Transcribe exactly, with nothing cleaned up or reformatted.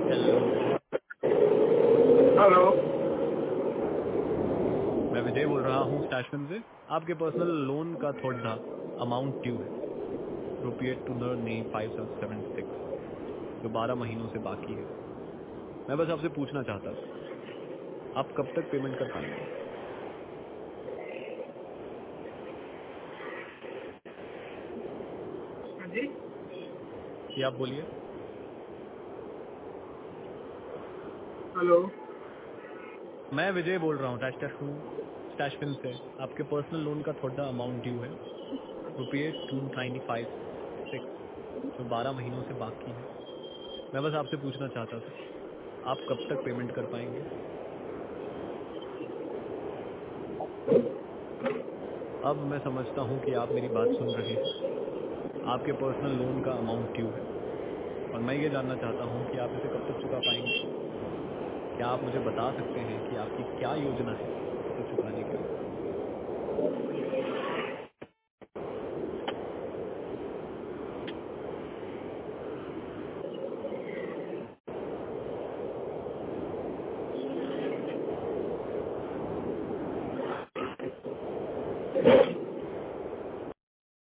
Hello. Hello. मैं विजय बोल रहा हूँ स्टैशफिन से। आपके पर्सनल लोन का थोड़ा अमाउंट ड्यू है, रुपये two name five seven six, जो बारह महीनों से बाकी है। मैं बस आपसे पूछना चाहता था, आप कब तक पेमेंट कर पाएंगे? हाँ जी। जी आप बोलिए। हेलो। मैं विजय बोल रहा हूँ स्टैशफिन से। आपके पर्सनल लोन का थोड़ा अमाउंट ड्यू है, रुपये टू नाइन्टी फाइव सिक्स, जो बारह महीनों से बाकी है। मैं बस आपसे पूछना चाहता था, आप कब तक पेमेंट कर पाएंगे? अब मैं समझता हूँ कि आप मेरी बात सुन रहे हैं। आपके पर्सनल लोन का अमाउंट ड्यू है और मैं ये जानना चाहता हूँ कि आप इसे कब तक चुका पाएंगे। क्या आप मुझे बता सकते हैं कि आपकी क्या योजना है इसे चुकाने के लिए?